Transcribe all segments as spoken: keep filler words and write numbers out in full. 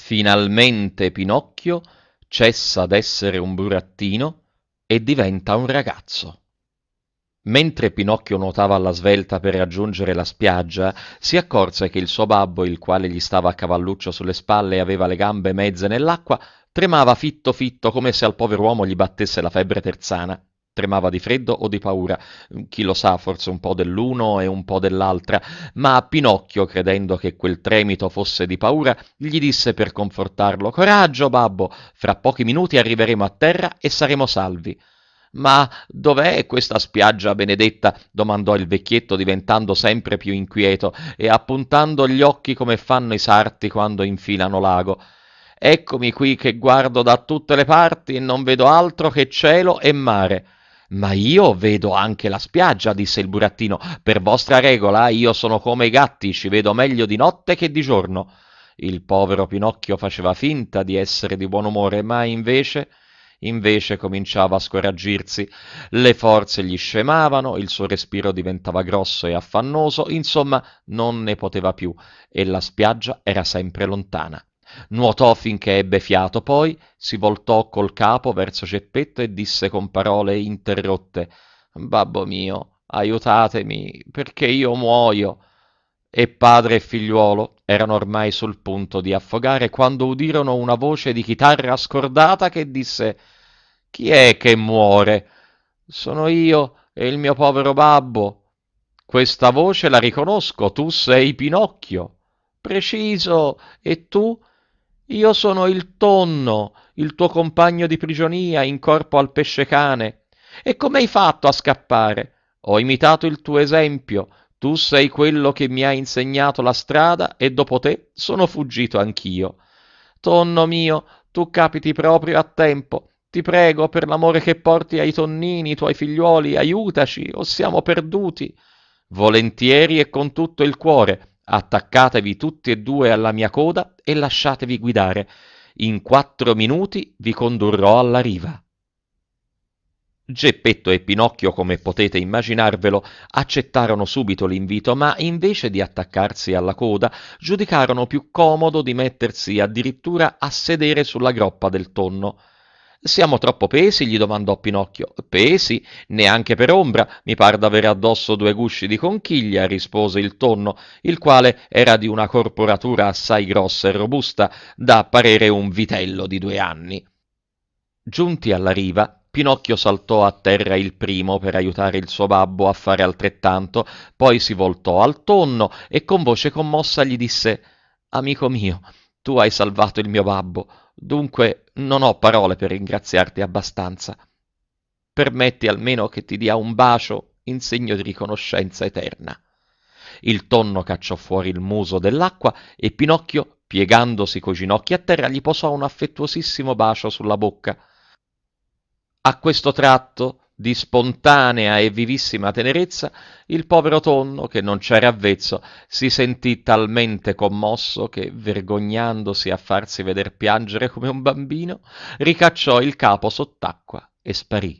Finalmente Pinocchio cessa d'essere un burattino e diventa un ragazzo. Mentre Pinocchio nuotava alla svelta per raggiungere la spiaggia, si accorse che il suo babbo, il quale gli stava a cavalluccio sulle spalle e aveva le gambe mezze nell'acqua, tremava fitto fitto come se al pover'uomo gli battesse la febbre terzana. Tremava di freddo o di paura, chi lo sa, forse un po' dell'uno e un po' dell'altra, ma Pinocchio, credendo che quel tremito fosse di paura, gli disse per confortarlo: «Coraggio, babbo, fra pochi minuti arriveremo a terra e saremo salvi». «Ma dov'è questa spiaggia benedetta?» domandò il vecchietto, diventando sempre più inquieto e appuntando gli occhi come fanno i sarti quando infilano l'ago. «Eccomi qui che guardo da tutte le parti e non vedo altro che cielo e mare». «Ma io vedo anche la spiaggia», disse il burattino. «Per vostra regola io sono come i gatti, ci vedo meglio di notte che di giorno». Il povero Pinocchio faceva finta di essere di buon umore, ma invece... Invece cominciava a scoraggirsi, le forze gli scemavano, il suo respiro diventava grosso e affannoso, insomma non ne poteva più e la spiaggia era sempre lontana. Nuotò finché ebbe fiato, poi si voltò col capo verso Geppetto e disse con parole interrotte: «Babbo mio, aiutatemi, perché io muoio». E padre e figliuolo erano ormai sul punto di affogare quando udirono una voce di chitarra scordata che disse: «Chi è che muore?» «Sono io e il mio povero babbo». «Questa voce la riconosco, tu sei Pinocchio». «Preciso, e tu?» «Io sono il tonno, il tuo compagno di prigionia in corpo al pescecane». «E come hai fatto a scappare?» «Ho imitato il tuo esempio. Tu sei quello che mi ha insegnato la strada e dopo te sono fuggito anch'io». «Tonno mio, tu capiti proprio a tempo. Ti prego, per l'amore che porti ai tonnini, i tuoi figliuoli, aiutaci, o siamo perduti». «Volentieri e con tutto il cuore. Attaccatevi tutti e due alla mia coda e lasciatevi guidare. In quattro minuti vi condurrò alla riva». Geppetto e Pinocchio, come potete immaginarvelo, accettarono subito l'invito, ma invece di attaccarsi alla coda, giudicarono più comodo di mettersi addirittura a sedere sulla groppa del tonno. «Siamo troppo pesi?» gli domandò Pinocchio. «Pesi? Neanche per ombra, mi par d'avere addosso due gusci di conchiglia», rispose il tonno, il quale era di una corporatura assai grossa e robusta, da parere un vitello di due anni. Giunti alla riva, Pinocchio saltò a terra il primo per aiutare il suo babbo a fare altrettanto, poi si voltò al tonno e con voce commossa gli disse: «Amico mio, tu hai salvato il mio babbo, dunque non ho parole per ringraziarti abbastanza. Permetti almeno che ti dia un bacio in segno di riconoscenza eterna». Il tonno cacciò fuori il muso dell'acqua e Pinocchio, piegandosi coi ginocchi a terra, gli posò un affettuosissimo bacio sulla bocca. A questo tratto di spontanea e vivissima tenerezza, il povero tonno, che non c'era avvezzo, si sentì talmente commosso che, vergognandosi a farsi veder piangere come un bambino, ricacciò il capo sott'acqua e sparì.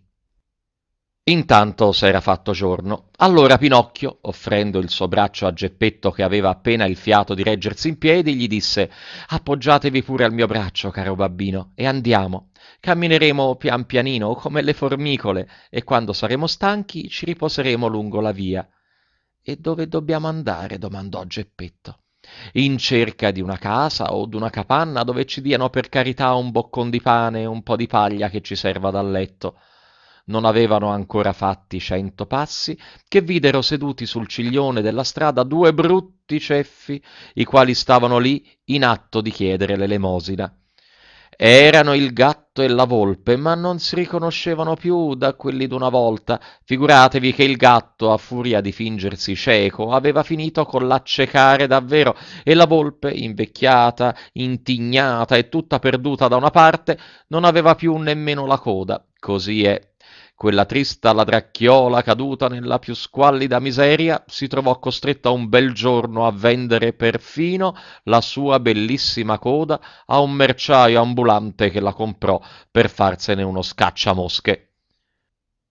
Intanto s'era fatto giorno. Allora Pinocchio, offrendo il suo braccio a Geppetto che aveva appena il fiato di reggersi in piedi, gli disse: «Appoggiatevi pure al mio braccio, caro babbino, e andiamo. Cammineremo pian pianino come le formicole e quando saremo stanchi ci riposeremo lungo la via». «E dove dobbiamo andare?» domandò Geppetto. «In cerca di una casa o d'una capanna dove ci diano per carità un boccon di pane e un po' di paglia che ci serva da letto». Non avevano ancora fatti cento passi che videro seduti sul ciglione della strada due brutti ceffi, i quali stavano lì in atto di chiedere l'elemosina. Erano il gatto e la volpe, ma non si riconoscevano più da quelli d'una volta. Figuratevi che il gatto, a furia di fingersi cieco, aveva finito con l'accecare davvero, e la volpe, invecchiata, intignata e tutta perduta da una parte, non aveva più nemmeno la coda. Così è. Quella trista ladracchiola, caduta nella più squallida miseria, si trovò costretta un bel giorno a vendere perfino la sua bellissima coda a un merciaio ambulante che la comprò per farsene uno scacciamosche.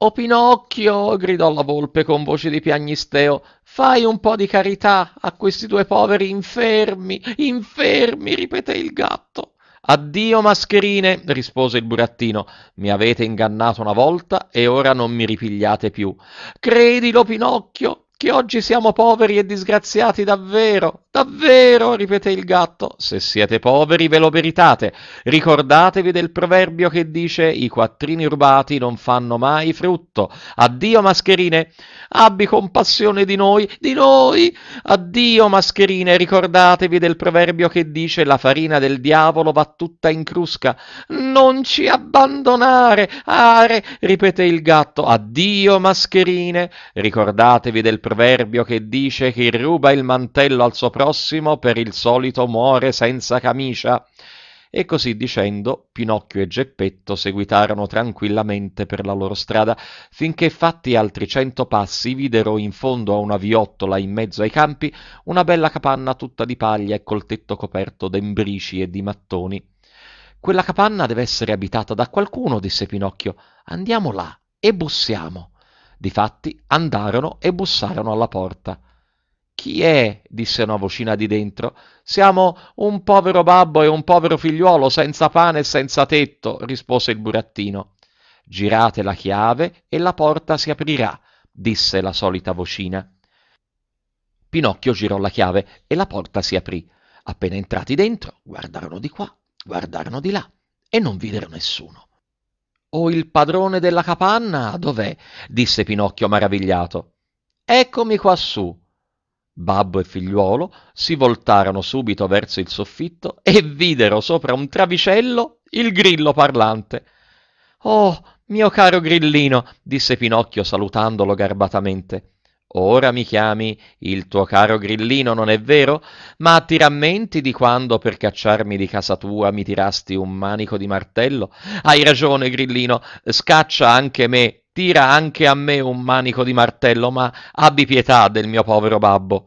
«O Pinocchio!» gridò la volpe con voce di piagnisteo, «fai un po' di carità a questi due poveri infermi, infermi!» ripeté il gatto. «Addio mascherine!» rispose il burattino, «mi avete ingannato una volta e ora non mi ripigliate più». «Credilo, Pinocchio, che oggi siamo poveri e disgraziati davvero, davvero!» ripeté il gatto. «Se siete poveri ve lo meritate. Ricordatevi del proverbio che dice i quattrini rubati non fanno mai frutto. Addio mascherine, abbi compassione di noi, di noi. Addio mascherine, ricordatevi del proverbio che dice la farina del diavolo va tutta in crusca. Non ci abbandonare, are, ripeté il gatto. Addio mascherine, ricordatevi del proverbio che dice chi ruba il mantello al suo prossimo per il solito muore senza camicia. E così dicendo, Pinocchio e Geppetto seguitarono tranquillamente per la loro strada, finché fatti altri cento passi videro in fondo a una viottola in mezzo ai campi una bella capanna tutta di paglia e col tetto coperto d'embrici e di mattoni. «Quella capanna deve essere abitata da qualcuno», disse Pinocchio. «Andiamo là e bussiamo». Difatti andarono e bussarono alla porta. «Chi è?» disse una vocina di dentro. «Siamo un povero babbo e un povero figliuolo senza pane e senza tetto», rispose il burattino. «Girate la chiave e la porta si aprirà», disse la solita vocina. Pinocchio girò la chiave e la porta si aprì. Appena entrati dentro, guardarono di qua, guardarono di là e non videro nessuno. «Oh, il padrone della capanna dov'è?» disse Pinocchio maravigliato. «Eccomi quassù». Babbo e figliuolo si voltarono subito verso il soffitto e videro sopra un travicello il grillo parlante. «Oh, mio caro grillino», disse Pinocchio salutandolo garbatamente. «Ora mi chiami il tuo caro grillino, non è vero? Ma ti rammenti di quando per cacciarmi di casa tua mi tirasti un manico di martello? Hai ragione, grillino, scaccia anche me. Tira anche a me un manico di martello, ma abbi pietà del mio povero babbo».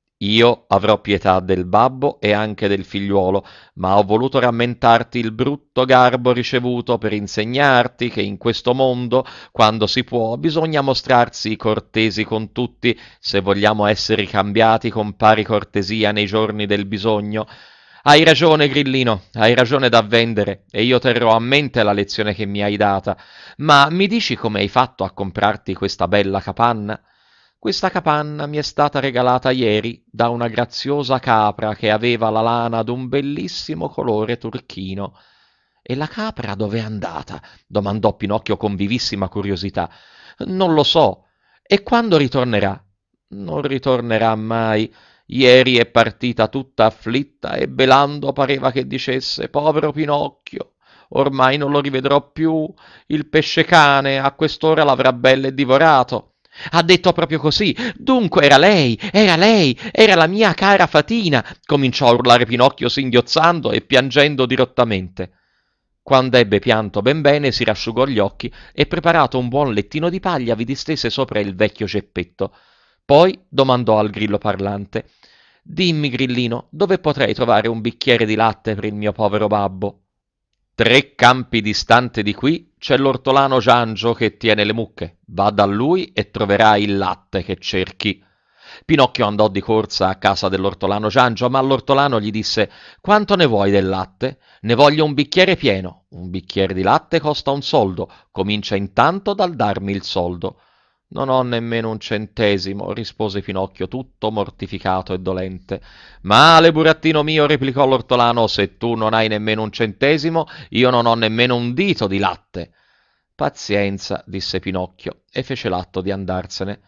«Io avrò pietà del babbo e anche del figliuolo, ma ho voluto rammentarti il brutto garbo ricevuto per insegnarti che in questo mondo, quando si può, bisogna mostrarsi cortesi con tutti, se vogliamo essere ricambiati con pari cortesia nei giorni del bisogno. Hai ragione, grillino, hai ragione da vendere, e io terrò a mente la lezione che mi hai data. Ma mi dici come hai fatto a comprarti questa bella capanna?» «Questa capanna mi è stata regalata ieri da una graziosa capra che aveva la lana d'un bellissimo colore turchino». «E la capra dov'è andata?» domandò Pinocchio con vivissima curiosità. «Non lo so. E quando ritornerà?» «Non ritornerà mai. Ieri è partita tutta afflitta e belando pareva che dicesse: povero Pinocchio, ormai non lo rivedrò più. Il pesce cane a quest'ora l'avrà belle divorato». «Ha detto proprio così? Dunque era lei, era lei, era la mia cara Fatina!» cominciò a urlare Pinocchio singhiozzando e piangendo dirottamente. Quando ebbe pianto ben bene si rasciugò gli occhi e preparato un buon lettino di paglia vi distese sopra il vecchio Geppetto. Poi domandò al grillo parlante: «Dimmi, grillino, dove potrei trovare un bicchiere di latte per il mio povero babbo?» «Tre campi distante di qui c'è l'ortolano Giangio che tiene le mucche. Va da lui e troverai il latte che cerchi». Pinocchio andò di corsa a casa dell'ortolano Giangio, ma l'ortolano gli disse: «Quanto ne vuoi del latte?» «Ne voglio un bicchiere pieno». «Un bicchiere di latte costa un soldo. Comincia intanto dal darmi il soldo». «Non ho nemmeno un centesimo», rispose Pinocchio, tutto mortificato e dolente. «Male, burattino mio», replicò l'ortolano, «se tu non hai nemmeno un centesimo, io non ho nemmeno un dito di latte». «Pazienza», disse Pinocchio, e fece l'atto di andarsene.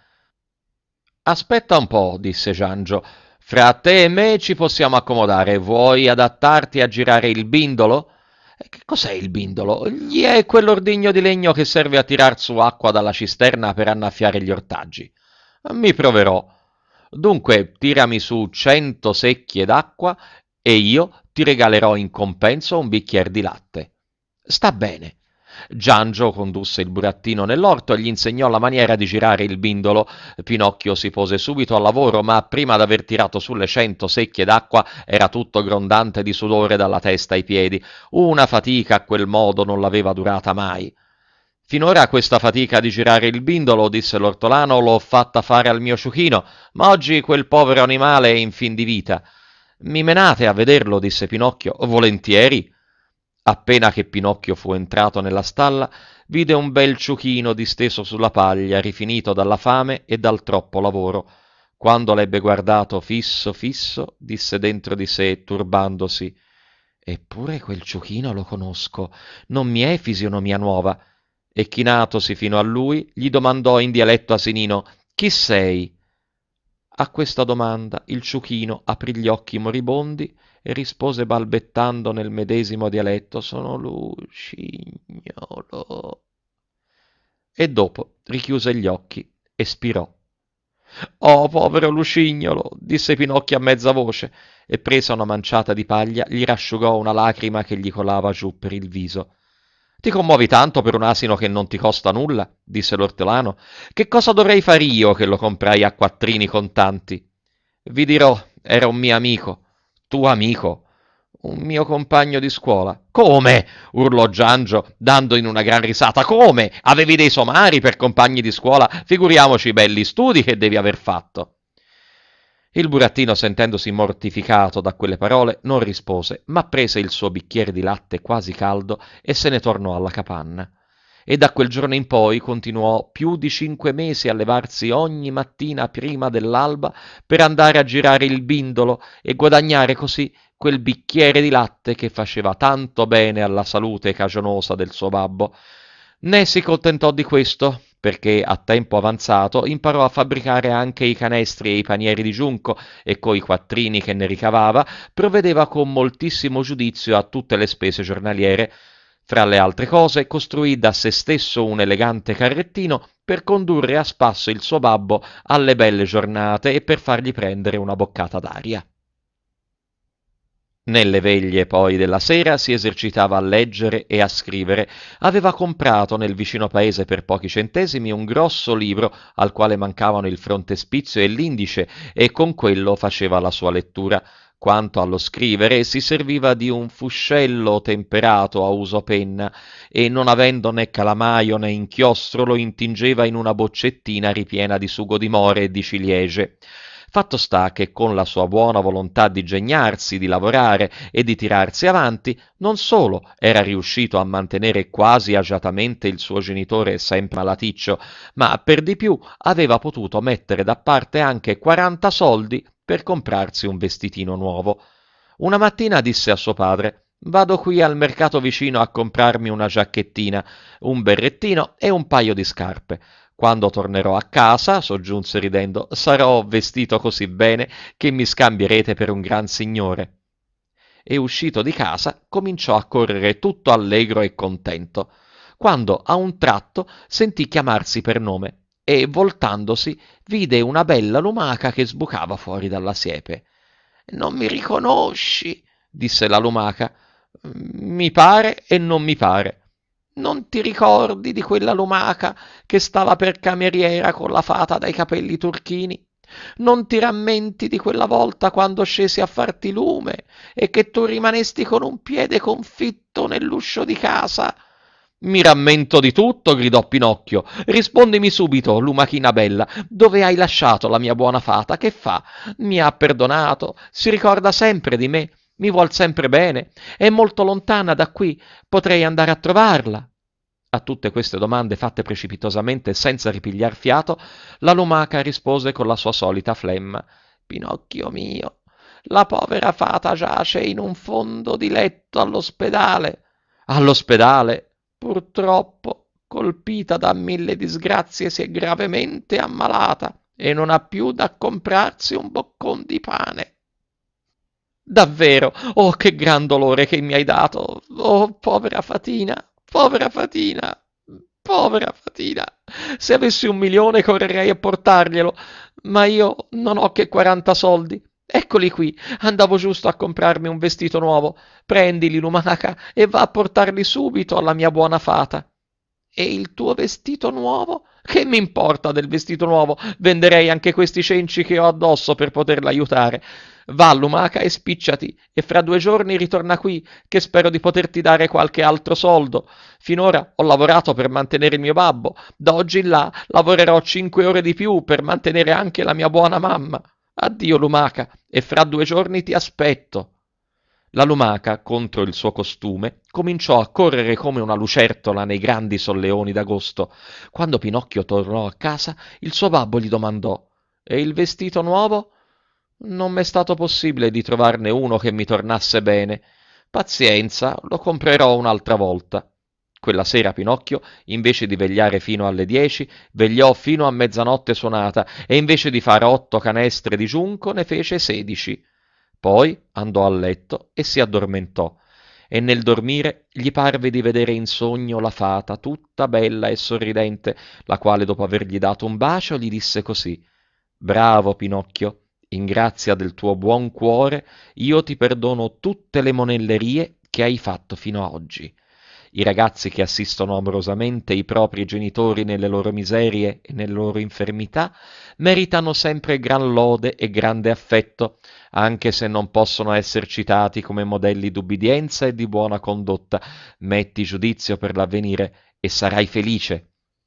«Aspetta un po'», disse Giangio, «fra te e me ci possiamo accomodare. Vuoi adattarti a girare il bindolo?» «Che cos'è il bindolo?» «Gli è quell'ordigno di legno che serve a tirar su acqua dalla cisterna per annaffiare gli ortaggi». «Mi proverò. Dunque tirami su cento secchie d'acqua e io ti regalerò in compenso un bicchier di latte». «Sta bene». Giangio condusse il burattino nell'orto e gli insegnò la maniera di girare il bindolo. Pinocchio si pose subito al lavoro, ma prima d'aver tirato sulle cento secchie d'acqua era tutto grondante di sudore dalla testa ai piedi. Una fatica a quel modo non l'aveva durata mai. Finora questa fatica di girare il bindolo, disse l'ortolano, l'ho fatta fare al mio ciuchino, ma oggi quel povero animale è in fin di vita. Mi menate a vederlo, disse Pinocchio. Volentieri. Appena che Pinocchio fu entrato nella stalla, vide un bel ciuchino disteso sulla paglia, rifinito dalla fame e dal troppo lavoro. Quando l'ebbe guardato fisso fisso, disse dentro di sé, turbandosi: Eppure quel ciuchino lo conosco, non mi è fisionomia nuova. E chinatosi fino a lui, gli domandò in dialetto asinino: Chi sei? A questa domanda il ciuchino aprì gli occhi moribondi e rispose balbettando nel medesimo dialetto: Sono Lucignolo. E dopo richiuse gli occhi e spirò. Oh, povero Lucignolo, disse Pinocchio a mezza voce, e presa una manciata di paglia gli rasciugò una lacrima che gli colava giù per il viso. Ti commuovi tanto per un asino che non ti costa nulla, disse l'ortolano. Che cosa dovrei far io che lo comprai a quattrini contanti? Vi dirò, era un mio amico. Tuo amico? Un mio compagno di scuola. Come? Urlò Giangio, dando in una gran risata. Come? Avevi dei somari per compagni di scuola? Figuriamoci i belli studi che devi aver fatto. Il burattino, sentendosi mortificato da quelle parole, non rispose, ma prese il suo bicchiere di latte quasi caldo e se ne tornò alla capanna. E da quel giorno in poi continuò più di cinque mesi a levarsi ogni mattina prima dell'alba per andare a girare il bindolo e guadagnare così quel bicchiere di latte che faceva tanto bene alla salute cagionosa del suo babbo. Né si contentò di questo, perché a tempo avanzato imparò a fabbricare anche i canestri e i panieri di giunco e coi quattrini che ne ricavava provvedeva con moltissimo giudizio a tutte le spese giornaliere. Fra le altre cose costruì da se stesso un elegante carrettino per condurre a spasso il suo babbo alle belle giornate e per fargli prendere una boccata d'aria. Nelle veglie poi della sera si esercitava a leggere e a scrivere. Aveva comprato nel vicino paese per pochi centesimi un grosso libro al quale mancavano il frontespizio e l'indice e con quello faceva la sua lettura. Quanto allo scrivere si serviva di un fuscello temperato a uso penna e non avendo né calamaio né inchiostro lo intingeva in una boccettina ripiena di sugo di more e di ciliegie. Fatto sta che con la sua buona volontà di gegnarsi, di lavorare e di tirarsi avanti, non solo era riuscito a mantenere quasi agiatamente il suo genitore sempre malaticcio, ma per di più aveva potuto mettere da parte anche quaranta soldi per comprarsi un vestitino nuovo. Una mattina disse a suo padre: Vado qui al mercato vicino a comprarmi una giacchettina, un berrettino e un paio di scarpe. Quando tornerò a casa, soggiunse ridendo, sarò vestito così bene che mi scambierete per un gran signore. E uscito di casa cominciò a correre tutto allegro e contento, quando a un tratto sentì chiamarsi per nome e, voltandosi, vide una bella lumaca che sbucava fuori dalla siepe. Non mi riconosci? Disse la lumaca. Mi pare e non mi pare. Non ti ricordi di quella lumaca che stava per cameriera con la fata dai capelli turchini? Non ti rammenti di quella volta quando scesi a farti lume e che tu rimanesti con un piede confitto nell'uscio di casa? Mi rammento di tutto, gridò Pinocchio. Rispondimi subito, lumachina bella, dove hai lasciato la mia buona fata? Che fa? Mi ha perdonato? Si ricorda sempre di me? Mi vuol sempre bene? È molto lontana da qui? Potrei andare a trovarla? A tutte queste domande fatte precipitosamente senza ripigliar fiato, la lumaca rispose con la sua solita flemma: Pinocchio mio, la povera fata giace in un fondo di letto all'ospedale. All'ospedale? Purtroppo, colpita da mille disgrazie, si è gravemente ammalata e non ha più da comprarsi un boccon di pane. Davvero, oh, che gran dolore che mi hai dato! Oh, povera fatina, povera fatina, povera fatina! Se avessi un milione correrei a portarglielo, ma io non ho che quaranta soldi. Eccoli qui, andavo giusto a comprarmi un vestito nuovo. Prendili, lumaca, e va a portarli subito alla mia buona fata. E il tuo vestito nuovo? Che mi importa del vestito nuovo? Venderei anche questi cenci che ho addosso per poterla aiutare. Va, lumaca, e spicciati, e fra due giorni ritorna qui, che spero di poterti dare qualche altro soldo. Finora ho lavorato per mantenere il mio babbo, da oggi in là lavorerò cinque ore di più per mantenere anche la mia buona mamma. Addio, lumaca, e fra due giorni ti aspetto. La lumaca, contro il suo costume, cominciò a correre come una lucertola nei grandi solleoni d'agosto. Quando Pinocchio tornò a casa, il suo babbo gli domandò: «E il vestito nuovo?» «Non m'è stato possibile di trovarne uno che mi tornasse bene. Pazienza, lo comprerò un'altra volta». Quella sera Pinocchio, invece di vegliare fino alle dieci, vegliò fino a mezzanotte suonata e invece di fare otto canestre di giunco ne fece sedici. Poi andò a letto e si addormentò, e nel dormire gli parve di vedere in sogno la fata tutta bella e sorridente, la quale dopo avergli dato un bacio gli disse così: «Bravo Pinocchio, in grazia del tuo buon cuore io ti perdono tutte le monellerie che hai fatto fino a oggi. I ragazzi che assistono amorosamente i propri genitori nelle loro miserie e nelle loro infermità meritano sempre gran lode e grande affetto, anche se non possono esser citati come modelli d'ubbidienza e di buona condotta. Metti giudizio per l'avvenire e sarai felice».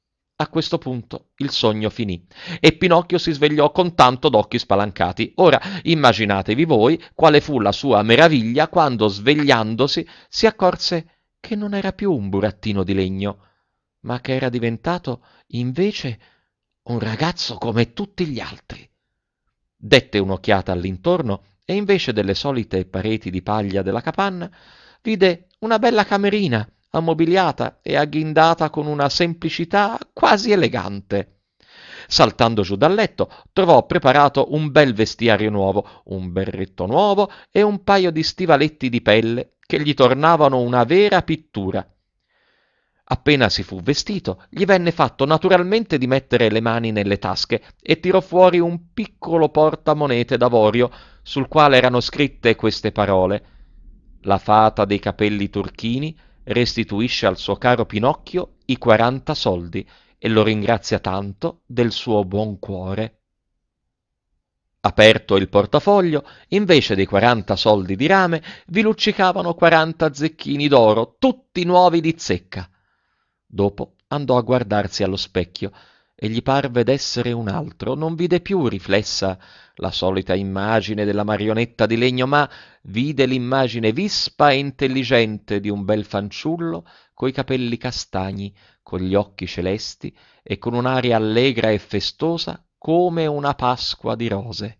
A questo punto il sogno finì e Pinocchio si svegliò con tanto d'occhi spalancati. Ora immaginatevi voi quale fu la sua meraviglia quando, svegliandosi, si accorse che non era più un burattino di legno, ma che era diventato invece un ragazzo come tutti gli altri. Dette un'occhiata all'intorno e invece delle solite pareti di paglia della capanna vide una bella camerina ammobiliata e agghindata con una semplicità quasi elegante. Saltando giù dal letto, trovò preparato un bel vestiario nuovo, un berretto nuovo e un paio di stivaletti di pelle che gli tornavano una vera pittura. Appena si fu vestito, gli venne fatto naturalmente di mettere le mani nelle tasche e tirò fuori un piccolo portamonete d'avorio sul quale erano scritte queste parole: «La fata dei capelli turchini restituisce al suo caro Pinocchio i quaranta soldi e lo ringrazia tanto del suo buon cuore». Aperto il portafoglio, invece dei quaranta soldi di rame, vi luccicavano quaranta zecchini d'oro, tutti nuovi di zecca. Dopo andò a guardarsi allo specchio e gli parve d'essere un altro. Non vide più riflessa la solita immagine della marionetta di legno, ma vide l'immagine vispa e intelligente di un bel fanciullo coi capelli castagni, con gli occhi celesti e con un'aria allegra e festosa come una Pasqua di rose.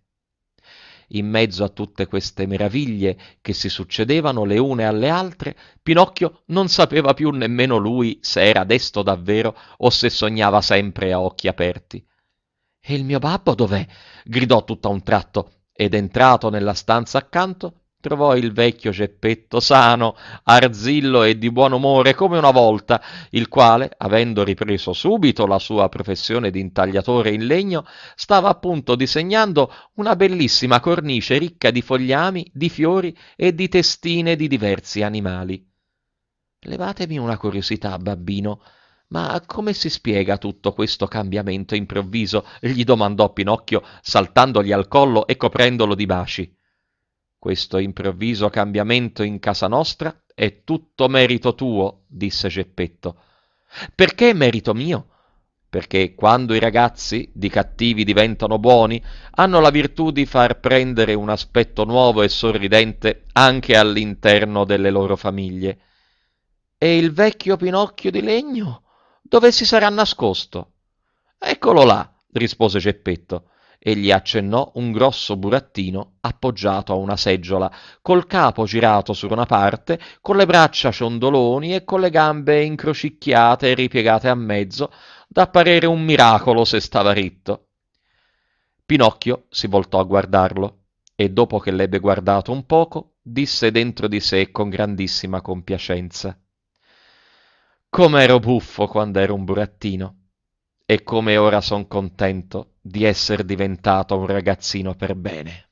In mezzo a tutte queste meraviglie che si succedevano le une alle altre, Pinocchio non sapeva più nemmeno lui se era desto davvero o se sognava sempre a occhi aperti. «E il mio babbo dov'è?» gridò tutto a un tratto, ed entrato nella stanza accanto trovò il vecchio Geppetto sano, arzillo e di buon umore come una volta, il quale, avendo ripreso subito la sua professione di intagliatore in legno, stava appunto disegnando una bellissima cornice ricca di fogliami, di fiori e di testine di diversi animali. «Levatemi una curiosità, babbino, ma come si spiega tutto questo cambiamento improvviso?» gli domandò Pinocchio, saltandogli al collo e coprendolo di baci. «Questo improvviso cambiamento in casa nostra è tutto merito tuo», disse Geppetto. «Perché merito mio?» «Perché quando i ragazzi di cattivi diventano buoni, hanno la virtù di far prendere un aspetto nuovo e sorridente anche all'interno delle loro famiglie». «E il vecchio Pinocchio di legno dove si sarà nascosto?» «Eccolo là», rispose Geppetto, e gli accennò un grosso burattino appoggiato a una seggiola, col capo girato su una parte, con le braccia ciondoloni e con le gambe incrocicchiate e ripiegate a mezzo, da parere un miracolo se stava ritto. Pinocchio si voltò a guardarlo e dopo che l'ebbe guardato un poco, disse dentro di sé con grandissima compiacenza: «Com'ero buffo quando ero un burattino, e come ora son contento di esser diventato un ragazzino per bene».